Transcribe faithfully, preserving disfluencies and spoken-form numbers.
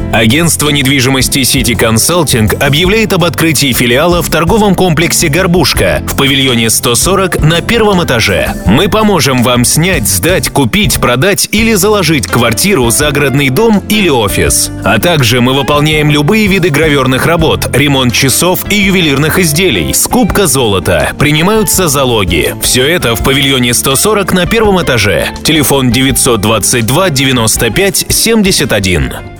Агентство недвижимости City Consulting объявляет об открытии филиала в торговом комплексе «Горбушка» в павильоне сто сорок на первом этаже. Мы поможем вам снять, сдать, купить, продать или заложить квартиру, загородный дом или офис. А также мы выполняем любые виды гравюрных работ, ремонт часов и ювелирных изделий, скупка золота, принимаются залоги. Все это в павильоне сто сорок на первом этаже. Телефон девятьсот двадцать два девяносто пять семьдесят один.